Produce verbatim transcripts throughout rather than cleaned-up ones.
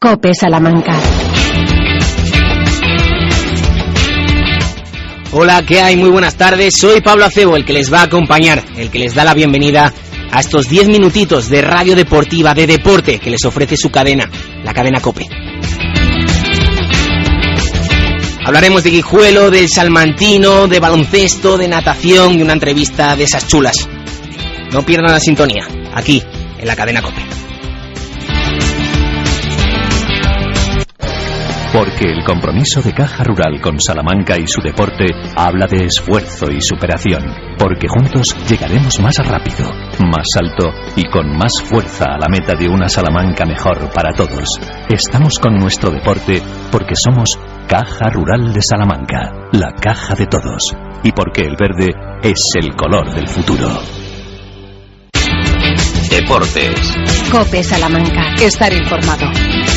COPE Salamanca. Hola, ¿qué hay? Muy buenas tardes. Soy Pablo Acebo, el que les va a acompañar, el que les da la bienvenida a estos diez minutitos de radio deportiva, de deporte, que les ofrece su cadena, la cadena COPE. Hablaremos de Guijuelo, del salmantino, de baloncesto, de natación y una entrevista de esas chulas. No pierdan la sintonía, aquí, en la cadena COPE. Porque el compromiso de Caja Rural con Salamanca y su deporte habla de esfuerzo y superación. Porque juntos llegaremos más rápido, más alto y con más fuerza a la meta de una Salamanca mejor para todos. Estamos con nuestro deporte porque somos Caja Rural de Salamanca, la caja de todos. Y porque el verde es el color del futuro. Deportes. COPE Salamanca. Estar informado.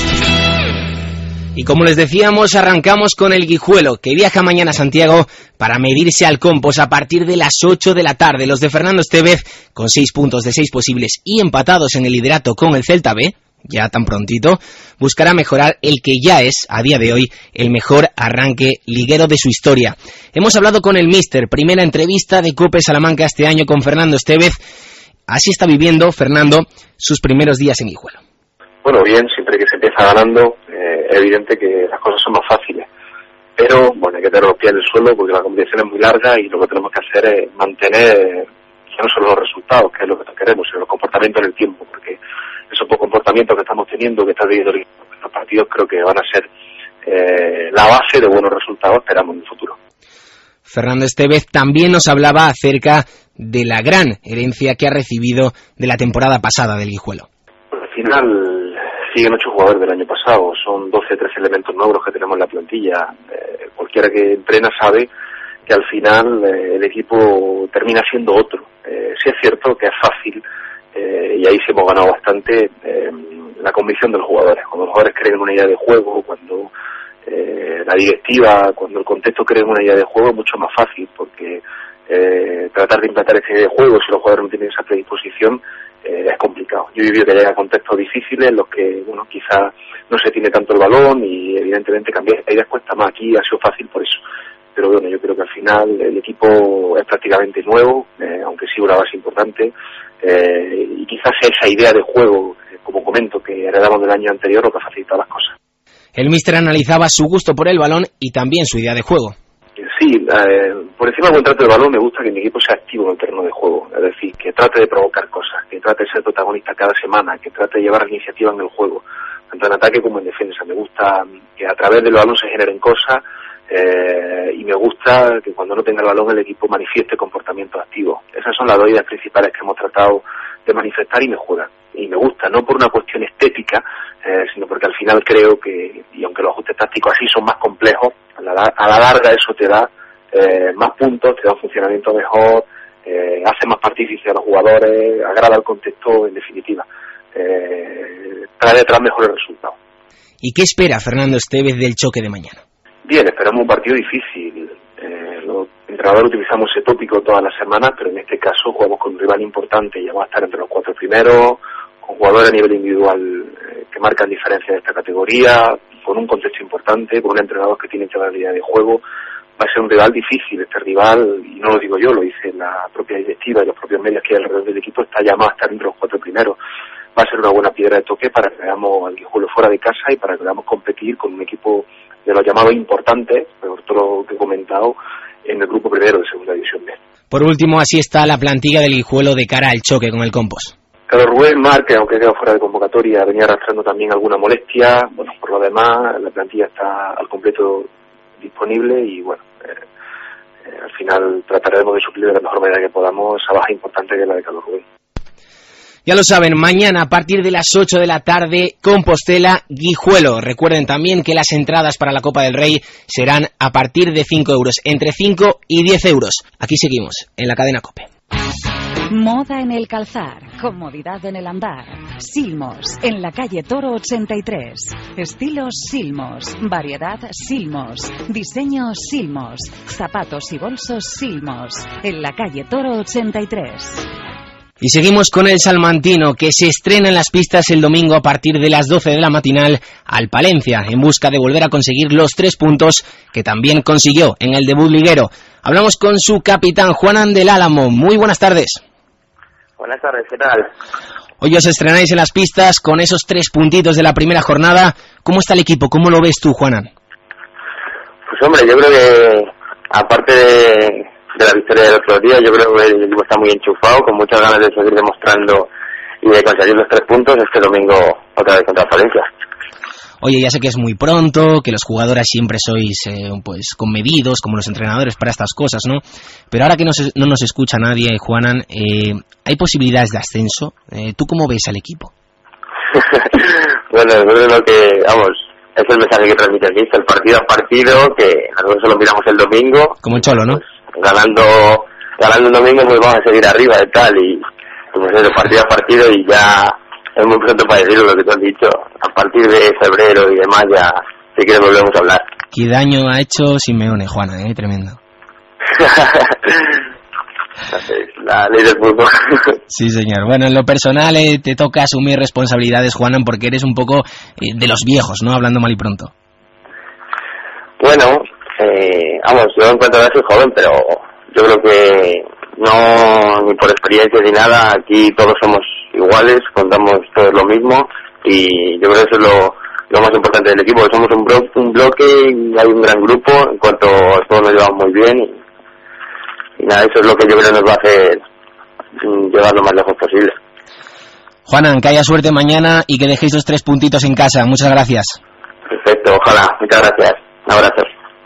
Y como les decíamos, arrancamos con el Guijuelo, que viaja mañana a Santiago para medirse al Compos a partir de las ocho de la tarde. Los de Fernando Estévez, con seis puntos de seis posibles y empatados en el liderato con el Celta B, ya tan prontito, buscará mejorar el que ya es, a día de hoy, el mejor arranque liguero de su historia. Hemos hablado con el míster, primera entrevista de COPE Salamanca este año con Fernando Estévez. Así está viviendo, Fernando, sus primeros días en Guijuelo. Bueno, bien, siempre que se empieza ganando, eh, es evidente que las cosas son más fáciles. Pero, bueno, hay que tener los pies en el suelo porque la competición es muy larga y lo que tenemos que hacer es mantener ya no solo los resultados, que es lo que queremos, sino los comportamientos en el tiempo, porque esos comportamientos que estamos teniendo, que está teniendo los partidos, creo que van a ser eh, la base de buenos resultados, esperamos, en el futuro. Fernando Estévez también nos hablaba acerca de la gran herencia que ha recibido de la temporada pasada del Guijuelo. Al final siguen ocho jugadores del año pasado, son doce, trece elementos nuevos que tenemos en la plantilla. Eh, cualquiera que entrena sabe que al final eh, el equipo termina siendo otro. Eh, sí es cierto que es fácil, eh, y ahí sí hemos ganado bastante, eh, la convicción de los jugadores. Cuando los jugadores creen en una idea de juego, cuando eh, la directiva, cuando el contexto cree en una idea de juego, es mucho más fácil, porque eh, tratar de implantar esa idea de juego, si los jugadores no tienen esa predisposición, Eh, es complicado. Yo he vivido que llega a contextos difíciles en los que, bueno, quizás no se tiene tanto el balón y evidentemente cambiar ideas cuesta más. Aquí ha sido fácil por eso. Pero bueno, yo creo que al final el equipo es prácticamente nuevo, eh, aunque sí una base importante, eh, y quizás esa idea de juego, eh, como comento, que heredamos del año anterior, lo que facilita las cosas. El míster analizaba su gusto por el balón y también su idea de juego. Sí, eh, por encima del trato del balón me gusta que mi equipo sea activo en el terreno de juego, es decir, que trate de provocar cosas, que trate de ser protagonista cada semana, que trate de llevar la iniciativa en el juego, tanto en ataque como en defensa. Me gusta que a través del balón se generen cosas, eh, y me gusta que cuando no tenga el balón el equipo manifieste comportamientos activos. Esas son las dos ideas principales que hemos tratado de manifestar y me juegan. Y me gusta, no por una cuestión estética, eh, sino porque al final creo que, y aunque los ajustes tácticos así son más complejos, a la, a la larga eso te da eh, más puntos, te da un funcionamiento mejor, eh, hace más partícipe a los jugadores, agrada el contexto, en definitiva. Eh, trae detrás mejores resultados. ¿Y qué espera Fernando Estévez del choque de mañana? Bien, esperamos un partido difícil. Eh, los entrenadores utilizamos ese tópico todas las semanas, pero en este caso jugamos con un rival importante y vamos a estar entre los cuatro primeros, con jugadores a nivel individual eh, que marcan diferencias de esta categoría, con un contexto importante, con un entrenador que tiene claridad de juego. Va a ser un rival difícil. Este rival, y no lo digo yo, lo dice la propia directiva y los propios medios que hay alrededor del equipo, está llamado a estar entre los cuatro primeros. Va a ser una buena piedra de toque para que veamos al Guijuelo fuera de casa y para que veamos competir con un equipo de los llamados importantes, por todo lo que he comentado, en el grupo primero de Segunda División B. Por último, así está la plantilla del Guijuelo de cara al choque con el Compos. Carlos Rubén Márquez, aunque quedó fuera de convocatoria, venía arrastrando también alguna molestia. Bueno, por lo demás, la plantilla está al completo disponible y bueno, eh, eh, al final trataremos de suplir de la mejor manera que podamos esa baja importante que es la de Carlos Rubén. Ya lo saben, mañana a partir de las ocho de la tarde, Compostela, Guijuelo. Recuerden también que las entradas para la Copa del Rey serán a partir de cinco euros, entre cinco y diez euros. Aquí seguimos, en la cadena COPE. Moda en el calzar, comodidad en el andar. Silmos, en la calle Toro ochenta y tres. Estilos Silmos, variedad Silmos, diseño Silmos, zapatos y bolsos Silmos, en la calle Toro ochenta y tres. Y seguimos con el salmantino, que se estrena en las pistas el domingo a partir de las doce de la matinal al Palencia, en busca de volver a conseguir los tres puntos que también consiguió en el debut liguero. Hablamos con su capitán, Juanan del Álamo. Muy buenas tardes. Buenas tardes, ¿qué tal? Hoy os estrenáis en las pistas con esos tres puntitos de la primera jornada. ¿Cómo está el equipo? ¿Cómo lo ves tú, Juanan? Pues hombre, yo creo que aparte de... de la victoria del otro día, yo creo que el equipo está muy enchufado, con muchas ganas de seguir demostrando y de conseguir los tres puntos este domingo otra vez contra Valencia. Oye, ya sé que es muy pronto, que los jugadores siempre sois eh, pues conmedidos, como los entrenadores, para estas cosas, ¿no? Pero ahora que no, se, no nos escucha nadie, Juanan, eh, ¿hay posibilidades de ascenso? Eh, ¿Tú cómo ves al equipo? Bueno, yo creo lo que, vamos, es el mensaje que transmite el míster, el partido a partido, que nosotros solo miramos el domingo. Como el Cholo, ¿no? Pues, ganando ganando el domingo, pues vamos a seguir arriba y tal, y pues eso, partido a partido, y ya es muy pronto para decirlo lo que tú has dicho. A partir de febrero y demás ya, si quieres, volvemos a hablar. ¿Qué daño ha hecho Simeone, Juana? ¿eh? Tremendo. La ley del fútbol. Sí, señor. Bueno, en lo personal eh, te toca asumir responsabilidades, Juanan, porque eres un poco eh, de los viejos, ¿no? Hablando mal y pronto. Bueno, eh, vamos, yo en cuanto a edad soy joven, pero yo creo que no, ni por experiencia ni nada, aquí todos somos iguales, contamos todos lo mismo, y yo creo que eso es lo, lo más importante del equipo, que somos un, blo- un bloque y hay un gran grupo, en cuanto a todos nos llevamos muy bien, y, y nada, eso es lo que yo creo nos va a hacer llevar lo más lejos posible. Juanan, que haya suerte mañana y que dejéis los tres puntitos en casa. Muchas gracias. Perfecto, ojalá, muchas gracias. Un abrazo.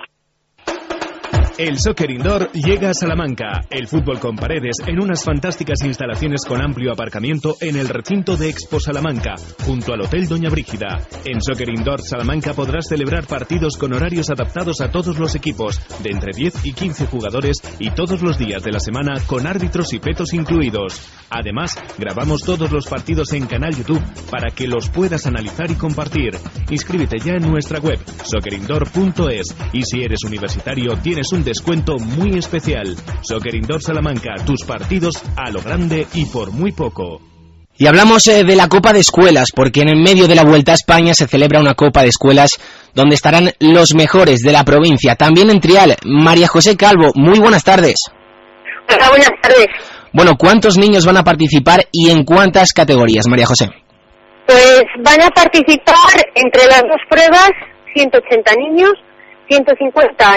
El Soccer Indoor llega a Salamanca. El fútbol con paredes en unas fantásticas instalaciones con amplio aparcamiento en el recinto de Expo Salamanca, junto al Hotel Doña Brígida. En Soccer Indoor Salamanca podrás celebrar partidos con horarios adaptados a todos los equipos, de entre diez y quince jugadores, y todos los días de la semana con árbitros y petos incluidos. Además, grabamos todos los partidos en canal YouTube para que los puedas analizar y compartir. Inscríbete ya en nuestra web, soccer indoor punto es, y si eres universitario tienes un descuento muy especial. Soccer Indoor Salamanca, tus partidos a lo grande y por muy poco. Y hablamos eh, de la Copa de Escuelas, porque en medio de la Vuelta a España se celebra una Copa de Escuelas donde estarán los mejores de la provincia. También en Trial, María José Calvo, muy buenas tardes. Hola, buenas tardes. Bueno, ¿cuántos niños van a participar y en cuántas categorías, María José? Pues van a participar entre las dos pruebas ciento ochenta niños, ciento cincuenta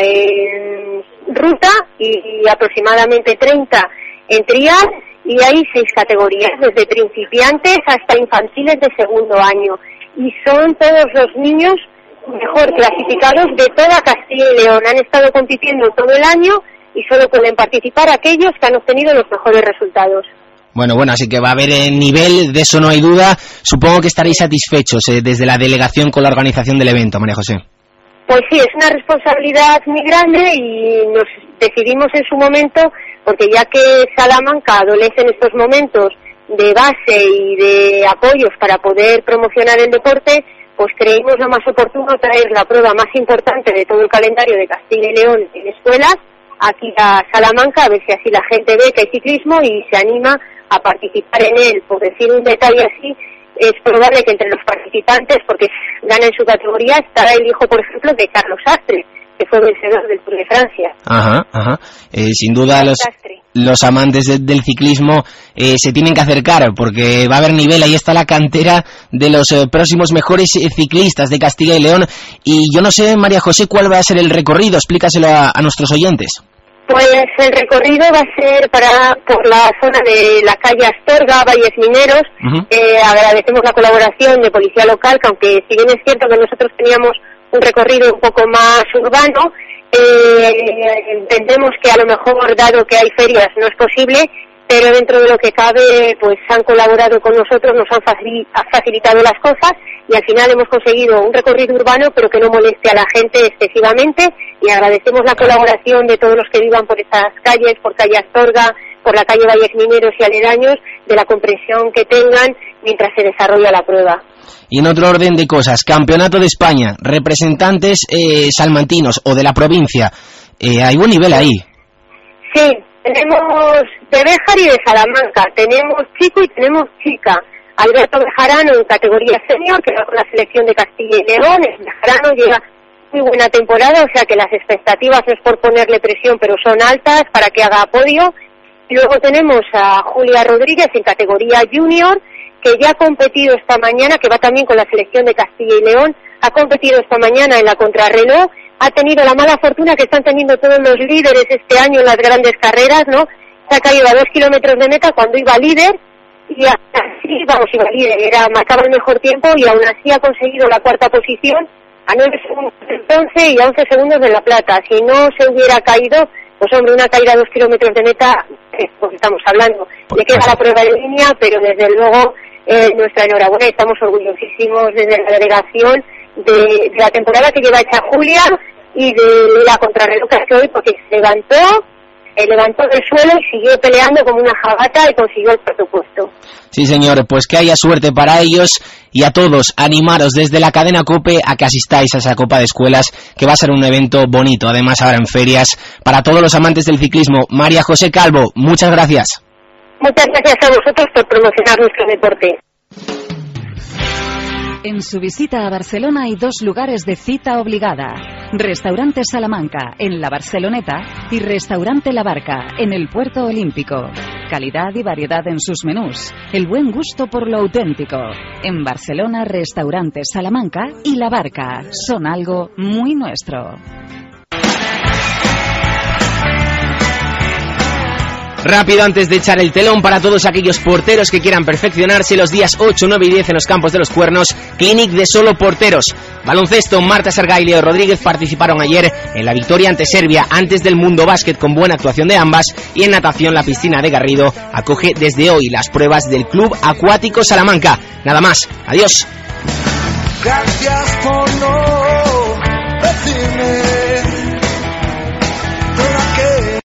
en ruta y aproximadamente treinta en trial, y hay seis categorías, desde principiantes hasta infantiles de segundo año, y son todos los niños mejor clasificados de toda Castilla y León. Han estado compitiendo todo el año y solo pueden participar aquellos que han obtenido los mejores resultados. Bueno, bueno, así que va a haber eh, nivel, de eso no hay duda. Supongo que estaréis satisfechos eh, desde la delegación con la organización del evento, María José. Pues sí, es una responsabilidad muy grande y nos decidimos en su momento, porque ya que Salamanca adolece en estos momentos de base y de apoyos para poder promocionar el deporte, pues creímos lo más oportuno traer la prueba más importante de todo el calendario de Castilla y León en escuelas aquí a Salamanca, a ver si así la gente ve que hay ciclismo y se anima a participar en él. Por decir un detalle así, es probable que entre los participantes, porque gana en su categoría, estará el hijo, por ejemplo, de Carlos Sastre, que fue vencedor del Tour de Francia. Ajá, ajá. Eh, sin duda los, los amantes de, del ciclismo eh, se tienen que acercar, porque va a haber nivel. Ahí está la cantera de los eh, próximos mejores eh, ciclistas de Castilla y León. Y yo no sé, María José, cuál va a ser el recorrido. Explícaselo a, a nuestros oyentes. Pues el recorrido va a ser para por la zona de la calle Astorga, Valles Mineros. Uh-huh. Eh, agradecemos la colaboración de Policía Local, que aunque si bien es cierto que nosotros teníamos un recorrido un poco más urbano, eh, entendemos que a lo mejor, dado que hay ferias, no es posible, pero dentro de lo que cabe, pues han colaborado con nosotros, nos han facilitado las cosas y al final hemos conseguido un recorrido urbano, pero que no moleste a la gente excesivamente, y agradecemos la colaboración de todos los que vivan por esas calles, por calle Astorga, por la calle Valles Mineros y aledaños, de la comprensión que tengan mientras se desarrolla la prueba. Y en otro orden de cosas, Campeonato de España, representantes eh, salmantinos o de la provincia, eh, hay buen nivel ahí. Sí, tenemos de Béjar y de Salamanca, tenemos chico y tenemos chica. Alberto Bejarano en categoría senior, que va con la selección de Castilla y León. El Bejarano llega muy buena temporada, o sea que las expectativas no es por ponerle presión, pero son altas para que haga podio. Y luego tenemos a Julia Rodríguez en categoría junior, que ya ha competido esta mañana, que va también con la selección de Castilla y León, ha competido esta mañana en la contrarreloj, ha tenido la mala fortuna que están teniendo todos los líderes este año en las grandes carreras, ¿no? Se ha caído a dos kilómetros de meta cuando iba líder, y así, vamos, iba líder, era, marcaba el mejor tiempo, y aún así ha conseguido la cuarta posición, a nueve segundos del bronce y a once segundos de la plata. Si no se hubiera caído, pues hombre, una caída a dos kilómetros de meta, es porque estamos hablando, le queda la prueba de línea, pero desde luego eh, nuestra enhorabuena, estamos orgullosísimos desde la delegación de, de la temporada que lleva hecha Julia y de la contrarreloj que hace hoy, porque se levantó, se levantó del suelo y siguió peleando como una jabata y consiguió el cuarto puesto. Sí, señor, pues que haya suerte para ellos y a todos animaros desde la cadena COPE a que asistáis a esa Copa de Escuelas, que va a ser un evento bonito, además ahora en ferias, para todos los amantes del ciclismo. María José Calvo, muchas gracias. Muchas gracias a vosotros por promocionar nuestro deporte. En su visita a Barcelona hay dos lugares de cita obligada. Restaurante Salamanca, en la Barceloneta, y Restaurante La Barca, en el Puerto Olímpico. Calidad y variedad en sus menús. El buen gusto por lo auténtico. En Barcelona, Restaurante Salamanca y La Barca son algo muy nuestro. Rápido, antes de echar el telón, para todos aquellos porteros que quieran perfeccionarse, los días ocho, nueve y diez en los Campos de los Cuernos, Clinic de solo porteros. Baloncesto, Marta Sargay y Leo Rodríguez participaron ayer en la victoria ante Serbia, antes del Mundo Básquet, con buena actuación de ambas. Y en natación, la piscina de Garrido acoge desde hoy las pruebas del Club Acuático Salamanca. Nada más, adiós. Gracias por